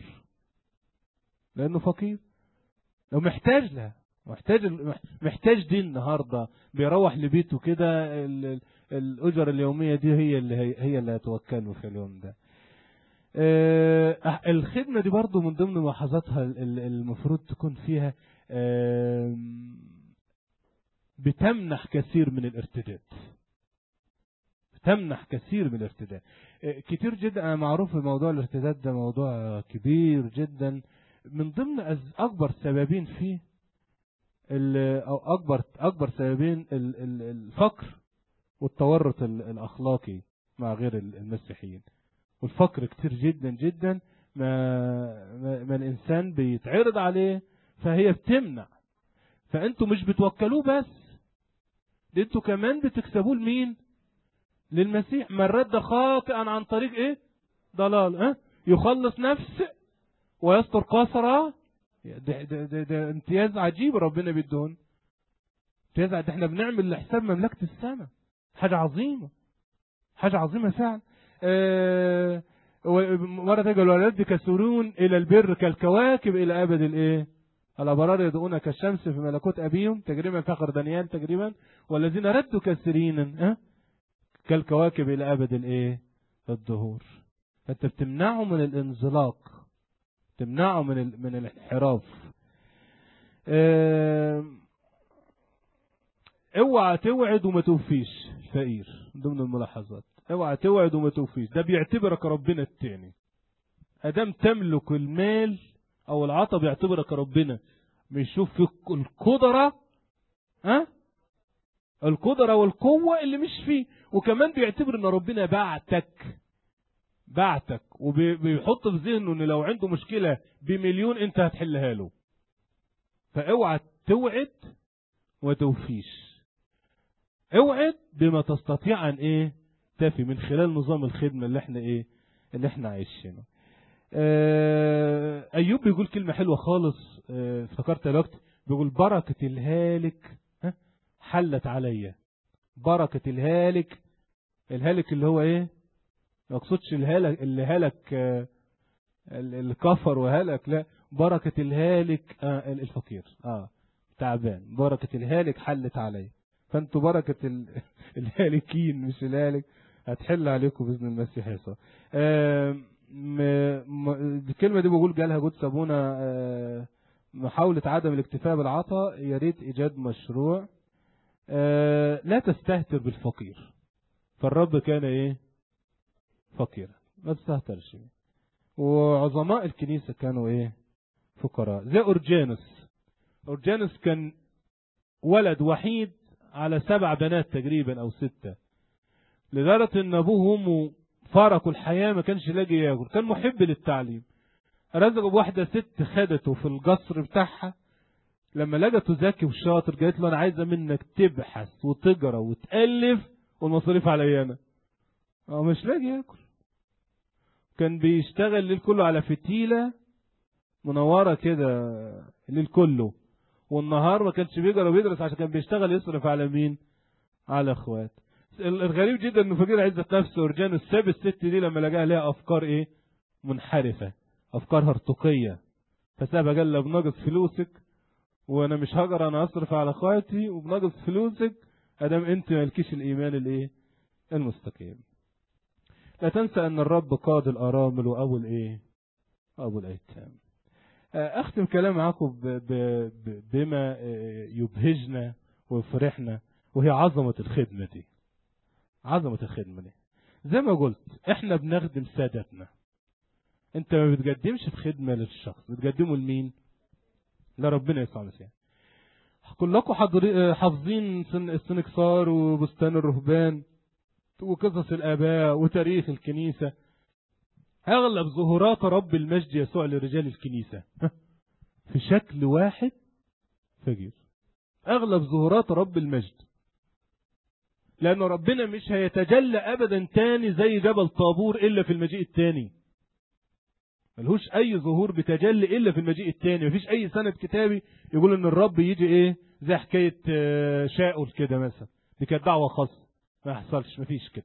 فقير لو محتاج لها، محتاج دي النهاردة، بيروح لبيته كده الأجر اليومية دي هي اللي هتوكله في اليوم ده. الخدمة دي برضو من ضمن ملاحظاتها المفروض تكون فيها بتمنح كثير من الارتداد. تمنح كثير من الارتداد. كتير جدا معروف موضوع الارتداد ده موضوع كبير جدا. من ضمن أكبر سببين فيه أو أكبر سببين الفقر والتورط الأخلاقي مع غير المسيحيين. والفقر كتير جدا جدا ما الإنسان بيتعرض عليه فهي بتمنع. فأنتوا مش بتوكلوه بس، دي انتوا كمان بتكسبوه لمين؟ للمسيح. من رد خاطئا عن طريق ايه؟ ضلال، يخلص نفس ويستر قاصرة. ده امتياز عجيب ربنا بيدون. امتياز ده احنا بنعمل لحساب مملكة السماء. حاجة عظيمة، حاجة عظيمة فعلا. مرة تجعل الولاد كسرون إلى البر كالكواكب إلى أبد الإيه؟ الأبرار يدعون كالشمس في ملكوت أبيهم تقريبا فخر دانيال تقريبا. والذين ردوا كسرين كالكواكب إلى أبد الإيه؟ الدهور. فأنت بتمنعه من الانزلاق، تمنعه من الانحراف. اوعى توعد وما توفيش. الفقير ضمن الملاحظات، اوعى توعد وما توفيش. ده بيعتبرك ربنا التاني. ادام تملك المال او العطا بيعتبرك ربنا، بيشوف فيك القدرة، القدرة والقوة اللي مش فيه. وكمان بيعتبر ان ربنا بعتك وبيحط في ذهنه ان لو عنده مشكلة ب1,000,000 انت هتحلها له. فاوعى توعد وتوفيش. اوعد بما تستطيع ان تفي من خلال نظام الخدمة اللي احنا عايشينه. ايوب بيقول كلمة حلوة خالص، افتكرت الوقت. بيقول بركة الهالك حلت عليا. بركة الهالك اللي هو ايه؟ ما اقصدش الهالك اللي هلك اللي كفر وهلك، لا، بركة الهالك الفقير تعبان. بركة الهالك حلت عليا. فانتوا بركة الهالكين مش الهالك هتحل عليكم بإذن المسيح يسوع. الكلمة دي بقول قالها قدس أبونا، محاولة عدم الاكتفاء بالعطاء، يا ريت إيجاد مشروع. لا تستهتر بالفقير، فالرب كان فقيرا، ما تستهترش. وعظماء الكنيسة كانوا فقراء. زي أورجانوس كان ولد وحيد على 7 بنات تقريبا أو 6، لدرجة ان ابوه وامه فارقوا الحياة، ما كانش لاقي ياكل. كان محب للتعليم. رزقه بواحدة ست خدته في القصر بتاعها. لما لقته ذكي وشاطر قالت له انا عايزة منك تبحث وتقرا وتألف والمصاريف عليا انا. مش لاقي ياكل. كان بيشتغل الليل كله على فتيلة منورة كده الليل كله، والنهار ما كانش بيقرا وبيدرس عشان كان بيشتغل يصرف على مين؟ على اخوات. الغريب جدا انه فقير عزة نفسه أورجانوس ساب الست دي لما لقاها لها افكار منحرفة، افكار هرطقية، فسابها. قال لها بناقص فلوسك وانا مش هقدر انا اصرف على اخواتي، وبناقص فلوسك ادام انت مالكيش الايمان المستقيم. لا تنسى ان الرب قاد الارامل وابو ابو الايتام. اختم كلام معاكم بما يبهجنا ويفرحنا، وهي عظمة الخدمة دي. عظمة الخدمة دي زي ما قلت احنا بنخدم سادتنا. انت ما بتقدمش الخدمة للشخص، بتقدمه لمين؟ لربنا يسوع المسيح. كلكم حافظين السنكسار وبستان الرهبان وقصص الآباء وتاريخ الكنيسة. أغلب ظهورات رب المجد يسوع لرجال الكنيسة في شكل واحد فقير. أغلب ظهورات رب المجد، لأنه ربنا مش هيتجلى أبدا تاني زي جبل طابور إلا في المجيء التاني. ملهوش أي ظهور بتجلي إلا في المجيء التاني. مفيش أي سند كتابي يقول إن الرب يجي زي حكاية شاؤل كده مثلا، دي كانت دعوة خاصة. ما يحصلش، مفيش كده.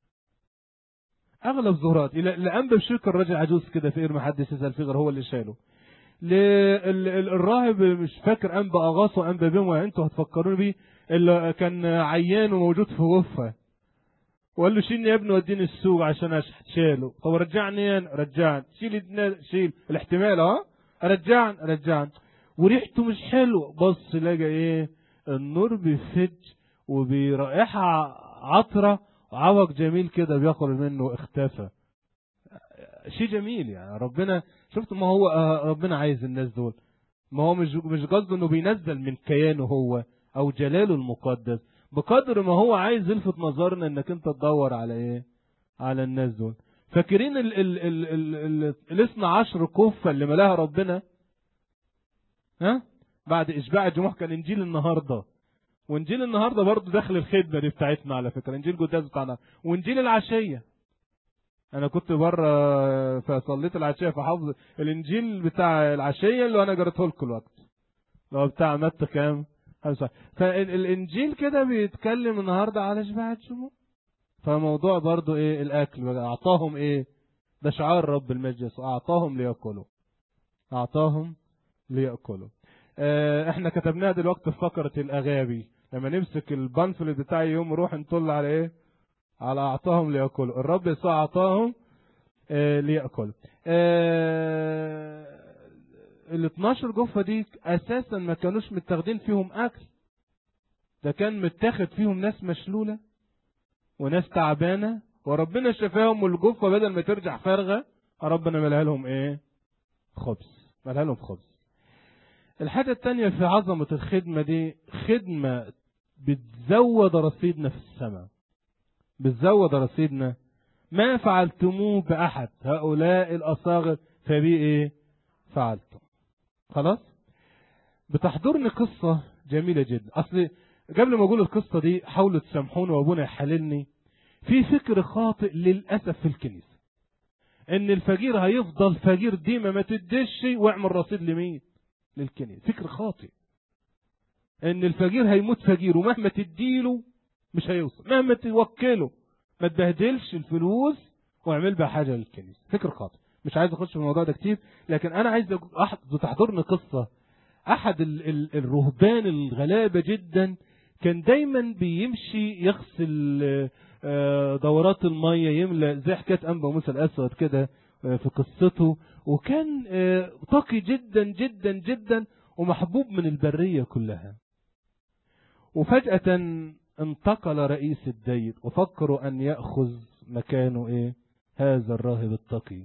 أغلب ظهورات لأنبا بشرك الراجل عجوز كده فقير، ما حدش يسأل فيه غير هو اللي شاله. الراهب مش فاكر أنبا أغاص وأنبا بيموى، أنتوا هتفكروني بيه، اللي كان عيان وموجود في غفة وقال له شيلني يا ابني وديني السوق عشان اشحت. شاله. طب رجعني رجعني. شيل الاحتمال رجعني وريحته مش حلوه. بص لقى ايه؟ النور بيفج وبرائحه عطره وعوق جميل كده بيخرج منه. اختفى. شيء جميل يعني. ربنا شفت ما هو ربنا عايز الناس دول. ما هو مش قصده انه بينزل من كيانه هو او جلاله المقدس، بقدر ما هو عايز يلفت نظرنا انك انت تدور على ايه؟ على الناس دول. فاكرين ال 12 كفة اللي ملاها ربنا؟ ها؟ بعد اشباع الجموع كان انجيل النهارده. وانجيل النهارده برضه داخل الخدمه دي بتاعتنا على فكره، انجيل قداس بتاعنا، وانجيل العشيه. انا كنت بره فصليت العشيه فحافظ الانجيل بتاع العشيه اللي انا قريته لكم الوقت، اللي هو بتاع متى كام؟ فالانجيل كده بيتكلم النهارده على اشباع الجموع. فموضوع برضو ايه؟ الاكل بقى. اعطاهم ايه؟ ده شعار رب المجد، اعطاهم ليأكلوا. اعطاهم ليأكلوا. احنا كتبناها دلوقتي في فقرة الاغابي. لما نمسك البانفلت بتاعي يوم نروح نطل على ايه؟ على اعطاهم ليأكلوا. الرب يسوع اعطاهم ليأكل. ال 12 جفة دي اساسا ما كانوش متاخدين فيهم اكل، ده كان متاخد فيهم ناس مشلولة وناس تعبانة، وربنا شفاهم. والجفة بدل ما ترجع فارغة ربنا ملها لهم ايه؟ خبز. ملها لهم خبز. الحاجة التانية في عظمة الخدمة دي، خدمة بتزود رصيدنا في السماء. بتزود رصيدنا. ما فعلتموه بأحد هؤلاء الأصاغر فبي ايه؟ فعلتم. خلاص. بتحضرني قصة جميلة جدا. اصل قبل ما اقول القصة دي حاولوا تسامحوني وابونا يحللني. في فكر خاطئ للأسف في الكنيسة ان الفقير هيفضل فقير ديما، ما تديش واعمل رصيد لمين؟ للكنيسة. فكر خاطئ ان الفقير هيموت فقير ومهما تديله مش هيوصل، مهما توكله ما تبهدلش الفلوس واعمل بها حاجة للكنيسة. فكر خاطئ. مش عايز اخش في الموضوع ده كتير، لكن انا عايز تحضرني قصة. احد الرهبان الغلابة جدا كان دايما بيمشي يغسل دورات المية، يملأ زي حكاية أنبا موسى الأسود كده في قصته. وكان تقي جدا جدا جدا ومحبوب من البرية كلها. وفجأة انتقل رئيس الدير وفكروا أن يأخذ مكانه ايه؟ هذا الراهب التقي.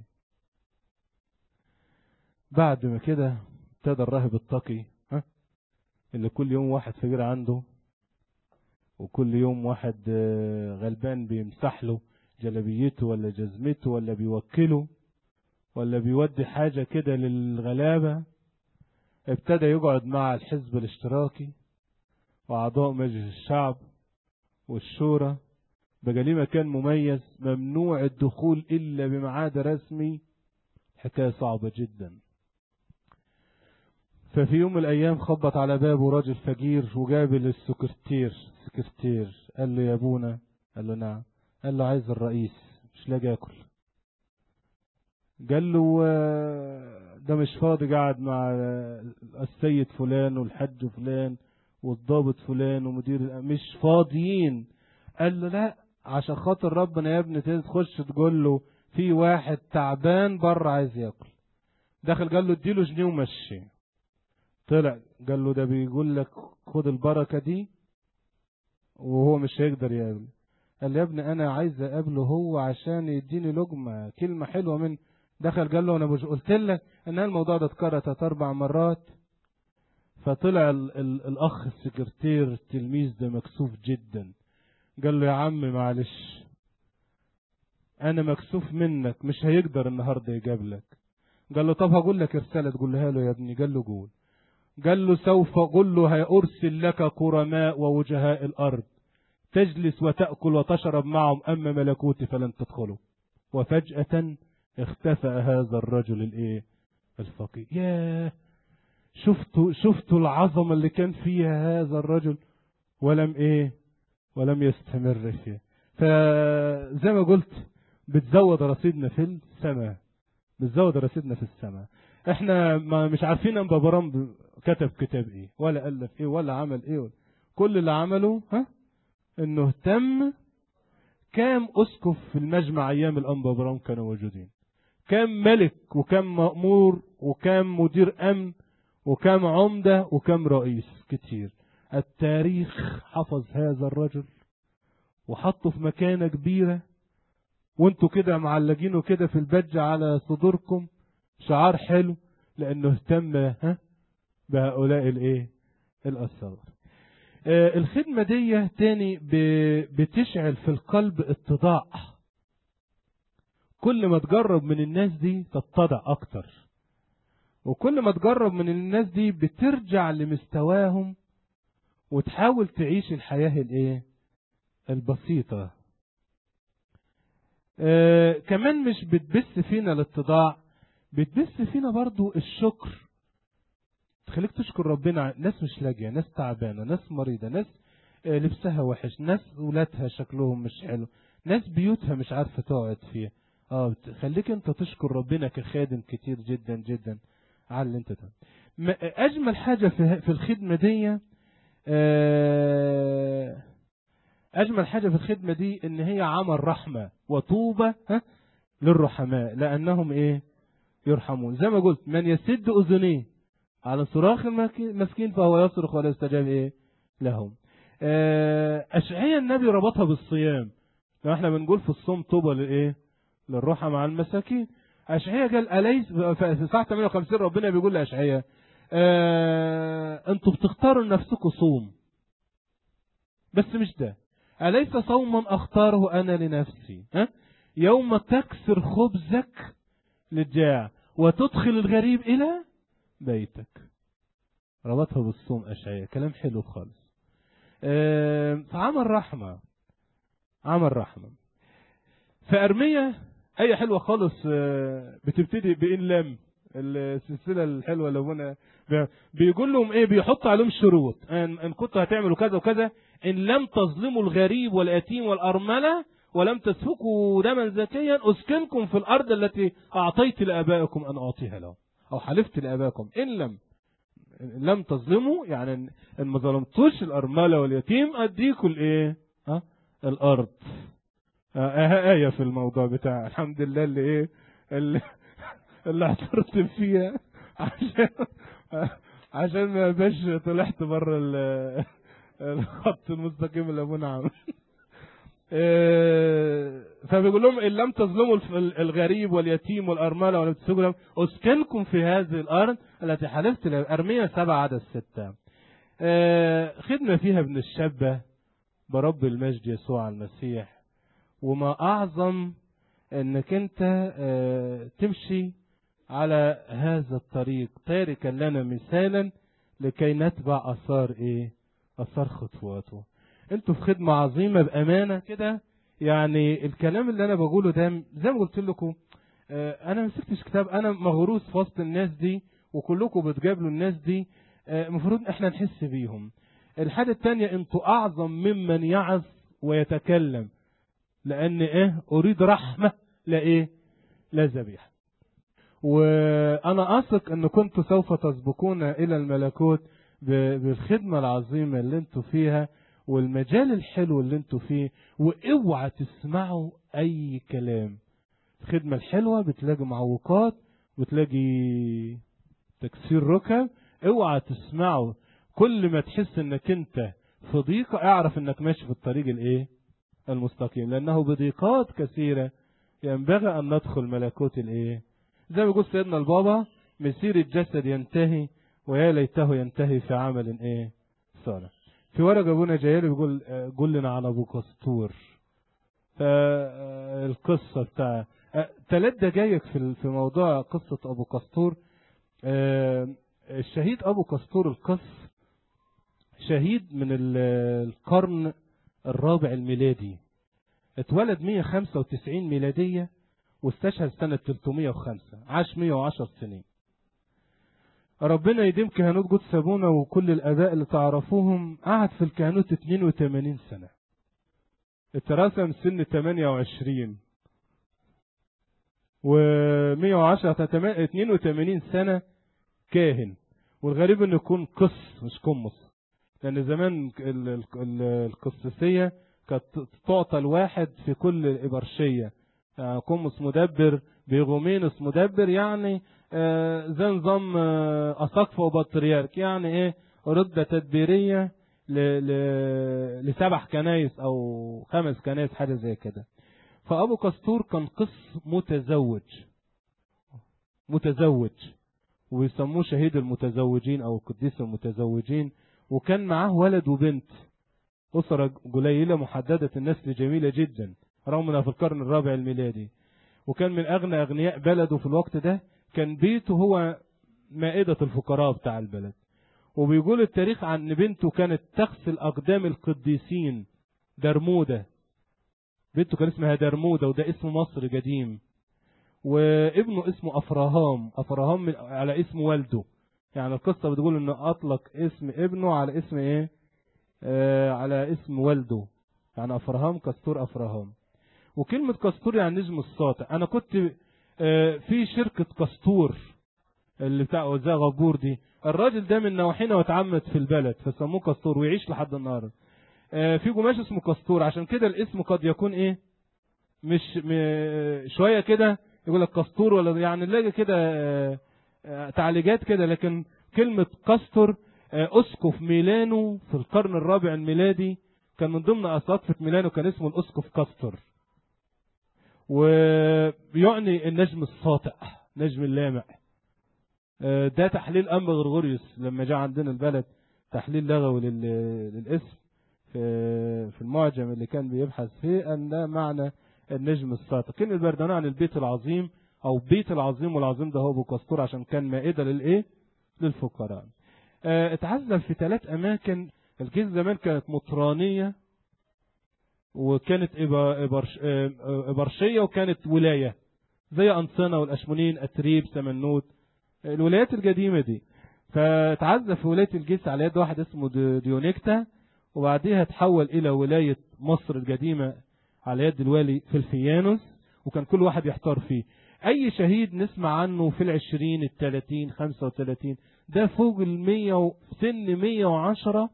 بعد ما كده ابتدى الراهب التقي اللي كل يوم واحد فقير عنده، وكل يوم واحد غلبان بيمسح له جلبيته ولا جزمته ولا بيوكله ولا بيودي حاجة كده للغلابة. ابتدى يقعد مع الحزب الاشتراكي وأعضاء مجلس الشعب والشورى. بقى ليه مكان مميز، ممنوع الدخول إلا بميعاد رسمي. حكاية صعبة جدا. ففي يوم من الأيام خبط على بابه راجل فقير وقابل السكرتير. قال له يا ابونا. قال له نعم. قال له عايز الرئيس مش لاقي اكل. قال له ده مش فاضي، قاعد مع السيد فلان والحج فلان والضابط فلان ومدير مش فاضيين. قال له لا، عشان خاطر ربنا يا ابني تخش تقول له في واحد تعبان بره عايز ياكل. دخل قال له اديله جنيه ومشي. طلع قال له ده بيقول لك خد البركة دي وهو مش هيقدر يقابل. قال له يا ابني انا عايز اقابله هو عشان يديني لقمة كلمة حلوة من. دخل قال له انا مش قلت لك ان الموضوع ده اتكرر 3-4 مرات. فطلع الاخ السكرتير التلميذ ده مكسوف جدا. قال له يا عم معلش انا مكسوف منك، مش هيقدر النهارده يقابلك. قال له طب هقول لك رسالة تقولها له يا ابني. قال له قول. قال له سوف أقول له هيرسل لك كرماء ووجهاء الأرض تجلس وتأكل وتشرب معهم، أما ملكوتي فلن تدخله. وفجأة اختفى هذا الرجل الايه؟ الفقير. ياه، شفتوا العظمة اللي كان فيها هذا الرجل ولم يستمر فيها. فزي ما قلت بتزود رصيدنا في السماء. احنا مش عارفين ان بابرام كتب كتاب ايه ولا ألف ايه ولا عمل ايه كل اللي عمله انه اهتم كام أسقف في المجمع أيام الأنبا إبراهيم كانوا موجودين؟ كام ملك وكام مأمور وكام مدير أمن وكام عمدة وكام رئيس؟ كتير. التاريخ حفظ هذا الرجل وحطه في مكانة كبيرة، وانتوا كده معلقينه كده في البج على صدوركم شعار حلو، لأنه اهتم بهؤلاء الأسرار. الخدمة دي تاني بتشعل في القلب اتضاع. كل ما تجرب من الناس دي تتضع أكتر، وكل ما تجرب من الناس دي بترجع لمستواهم وتحاول تعيش الحياة البسيطة. كمان مش بتبث فينا الاتضاع، بتبث فينا برضو الشكر. تخليك تشكر ربنا. ناس مش لاقيه، ناس تعبانه، ناس مريضه، ناس لبسها وحش، ناس ولادها شكلهم مش حلو، ناس بيوتها مش عارفه تقعد فيها. خليك انت تشكر ربنا كخادم كتير جدا جدا على اللي انت تعمل. اجمل حاجه في الخدمه دي، اجمل حاجه في الخدمه دي ان هي عمل رحمه وطوبى للرحماء لانهم يرحمون. زي ما قلت، من يسد اذنيه على صراخ المسكين فهو يصرخ ولا يستجاب لهم. أشعياء النبي ربطها بالصيام. لو احنا بنقول في الصوم طوبى للروحة مع المساكين. أشعياء قال أليس في صح 58 ربنا بيقول لأشعياء انتوا بتختاروا لنفسكم صوم، بس مش ده. أليس صوما أختاره أنا لنفسي يوم تكسر خبزك للجاع وتدخل الغريب إلى بيتك. ربطها بالصوم أشعياء. كلام حلو خالص. فعمل رحمة، عمل رحمة. فأرمية أي حلوة خالص. بتبتدي بإن لم السلسلة الحلوة اللي هنا بيقول لهم بيحط عليهم شروط. إن كنتوا هتعملوا كذا وكذا، إن لم تظلموا الغريب واليتيم والأرملة ولم تسفكوا دما زكيا أسكنكم في الأرض التي أعطيت لآبائكم أن أعطيها لهم، أو حلفت لآبائكم. إن لم تظلموا، يعني إن ما ظلمتوش الأرملة واليتيم أديكوا الأرض. آية في الموضوع بتاع الحمد لله اللي اعترضت فيها عشان ما باش طلعت بره الخط المستقيم اللي ابونا عامل. فبيقول لهم ان لم تظلموا الغريب واليتيم والارمله ولم تسجوا لهم اسكنكم في هذه الارض التي حلفت لها. ارميا 7:6. خدمه فيها بنتشبه برب المجد يسوع المسيح. وما اعظم انك انت تمشي على هذا الطريق تاركا لنا مثالا لكي نتبع اثار خطواته. انتوا في خدمة عظيمة بامانة كده. يعني الكلام اللي انا بقوله ده زي ما قلت لكم، انا ما مسكتش كتاب، انا مغروس في وسط الناس دي وكلكم بتقابلوا الناس دي. المفروض احنا نحس بيهم. الحاجة التانية، انتوا اعظم ممن يعظ ويتكلم، لان اريد رحمة لا ذبيحة. وانا اثق ان كنتوا سوف تسبقون الى الملكوت بالخدمة العظيمة اللي انتوا فيها والمجال الحلو اللي انتوا فيه. واوعى تسمعوا اي كلام. الخدمة الحلوة بتلاقي معوقات، بتلاقي تكسير ركب. اوعى تسمعوا. كل ما تحس انك انت في ضيقة اعرف انك ماشي في الطريق المستقيم، لانه بضيقات كثيرة ينبغي ان ندخل ملكوت زي ما يقول سيدنا البابا، مسير الجسد ينتهي ويا ليته ينتهي في عمل صالح. في ورقة ابونا جايلي بيقول قول لنا على ابو قسطور. القصة بتاع 3 دقايق في موضوع قصة ابو قسطور. الشهيد ابو قسطور القس شهيد من القرن الرابع الميلادي. اتولد 195 ميلادية واستشهد سنة 305. عاش 110 سنين. ربنا يديم كهنوت قدس ابونا وكل الاباء اللي تعرفوهم. قعد في الكهنوت 82 سنة. اترسم سن 28 و110 82 سنة كاهن. والغريب انه يكون قس مش قمص، لان زمان القسيسية كانت تعطى الواحد في كل إبرشية، يعني قمص مدبر بيغومينوس مدبر، يعني زي نظام أساقفة وبطريرك، يعني إيه ردة تدبيرية ل7 كنايس أو 5 كنايس حاجة زي كده. فأبو قسطور كان قس متزوج ويسموه شهيد المتزوجين أو قديس المتزوجين، وكان معاه ولد وبنت، أسرة قليلة محددة النسل جميلة جدا رغم أنها في القرن الرابع الميلادي، وكان من أغنى أغنياء بلده في الوقت ده. كان بيته هو مائدة الفقراء بتاع البلد. وبيقول التاريخ عن ان بنته كانت تغسل أقدام القديسين درمودة، بنته كان اسمها درمودة وده اسم مصر قديم. وابنه اسمه أفراهام على اسم والده، يعني القصة بتقول انه أطلق اسم ابنه على اسم ايه على اسم والده، يعني أفراهام قسطور أفراهام. وكلمة قسطور يعني نجم الساطع. أنا كنت في شركة قسطور اللي بتاع وزاء غبور دي، الراجل ده من نواحينا واتعمد في البلد فسموه قسطور ويعيش لحد النهارده. في قماش اسمه قسطور، عشان كده الاسم قد يكون ايه مش شوية كده يقول لك قسطور، ولا يعني نلاقي كده تعليقات كده. لكن كلمة قسطر أسقف ميلانو في القرن الرابع الميلادي، كان من ضمن أساقفة ميلانو كان اسمه الأسقف قسطر، ويعني النجم الساطع نجم اللامع. ده تحليل أنبا غرغوريوس لما جاء عندنا البلد، تحليل لغوي للاسم في المعجم اللي كان بيبحث فيه، أن ده معنى النجم الساطع. كلمة بردانة عن البيت العظيم أو بيت العظيم، والعظيم ده هو أبو قسطور عشان كان مائدة للفقراء. اتعزل في 3 أماكن. الجيزة زمان كانت مطرانية، وكانت إبرشية، وكانت ولاية زي أنصنة والأشمونين أتريب سمنوت، الولايات القديمة دي. فتعزل في ولاية الجيزة على يد واحد اسمه ديونيكتا، وبعديها تحول إلى ولاية مصر القديمة على يد الوالي فلفيانوس، وكان كل واحد يحتار فيه. أي شهيد نسمع عنه في 20 30 35 ده فوق 100 سن 110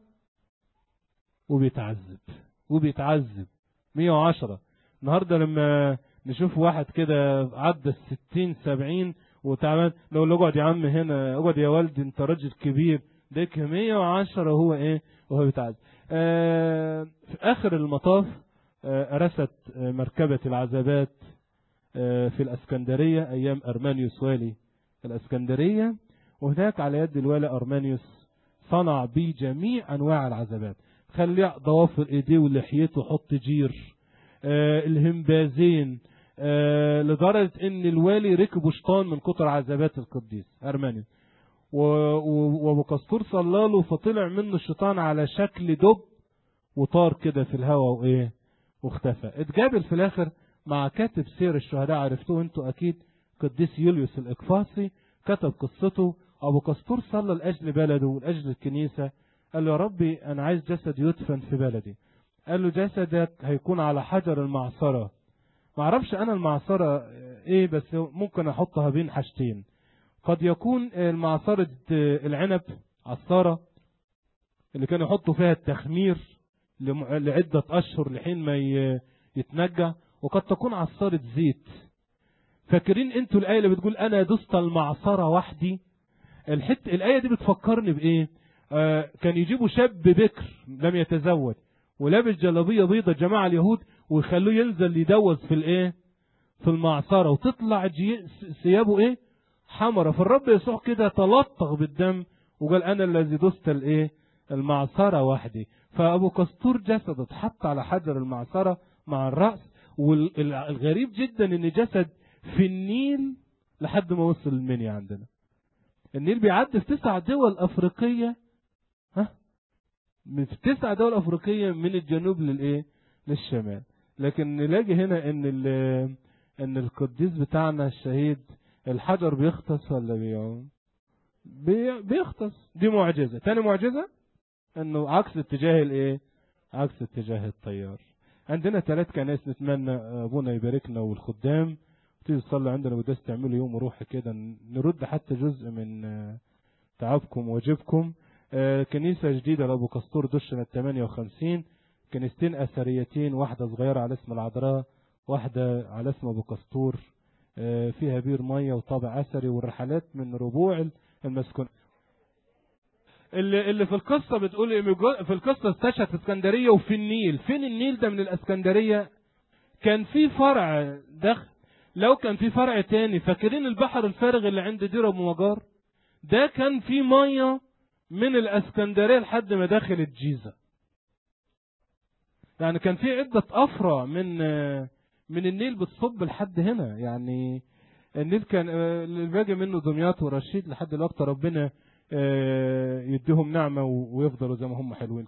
وبيتعذب 110. النهارده لما نشوف واحد كده عدى 60 70 وتعبان، لو اقعد يا عم هنا، اقعد يا والدي انت راجل كبير، ده 110 وهو بيتعذب. في اخر المطاف رست مركبة العذابات في الاسكندرية ايام ارمانيوس والي الاسكندرية، وهناك على يد الوالي ارمانيوس صنع بيه جميع انواع العذابات، خليه ضوافر ايديه ولحيته حط جير، الهمبازين، لدرجة ان الوالي ركبوا شيطان من كتر عذابات القديس ارمانيوس. وابو قسطور صلاله فطلع منه الشيطان على شكل دب وطار كده في الهواء واختفى. اتقابل في الاخر مع كاتب سير الشهداء، عرفتوه انتوا اكيد، قديس يوليوس الاقفاصي، كتب قصته. ابو قسطور صلى لاجل بلده ولاجل الكنيسة، قال له يا ربي انا عايز جسد يدفن في بلدي. قال له جسدك هيكون على حجر المعصرة. ما اعرفش انا المعصرة ايه، بس ممكن احطها بين حاجتين. قد يكون المعصرة العنب، عصارة اللي كانوا يحطوا فيها التخمير لعدة اشهر لحين ما يتنجع، وقد تكون عصارة زيت. فاكرين انتوا الآية اللي بتقول انا دست المعصرة وحدي؟ الآية دي بتفكرني بايه؟ كان يجيبوا شاب بكر لم يتزوج ولابس جلابيه بيضة جماعة اليهود، ويخلوه ينزل يدوز في المعصرة، وتطلع ثيابه حمرة. فالرب يسوع كده تلطخ بالدم وقال انا الذي دست المعصرة وحدي. فابو قسطور جسد اتحط على حجر المعصرة مع الرأس. والغريب جدا ان جسد في النيل لحد ما وصل المنيا. عندنا النيل بيعدي في 9 دول افريقية، في 9 دول افريقية من الجنوب للشمال. لكن نلاقي هنا ان القديس بتاعنا الشهيد الحجر بيختص ولا بيختص. دي معجزة. تاني معجزة انه عكس اتجاه عكس اتجاه التيار. عندنا 3 كنائس نتمنى ابونا يباركنا والخدام تيجي تصلي عندنا قداس تعملوا يوم روحي كده نرد حتى جزء من تعبكم وواجبكم. كنيسة جديدة لأبو قسطور دشنا 58 كنيستين اثريتين، واحده صغيره على اسم العذراء، واحده على اسم ابو قسطور، فيها بير ميه وطابع اثري، والرحلات من ربوع المسكون. اللي في القصه بتقول في القصه استشهد في اسكندريه وفي النيل. فين النيل ده من الاسكندريه؟ كان في فرع دخل. لو كان في فرع تاني، فاكرين البحر الفارغ اللي عند دير ابو مجار؟ ده كان في ميه من الاسكندريه لحد ما داخل الجيزه. يعني كان في عده افرع من النيل بتصب لحد هنا. يعني النيل كان اللي باقي منه دمياط ورشيد لحد الوقت، ربنا يديهم نعمه ويفضلوا زي ما هم حلوين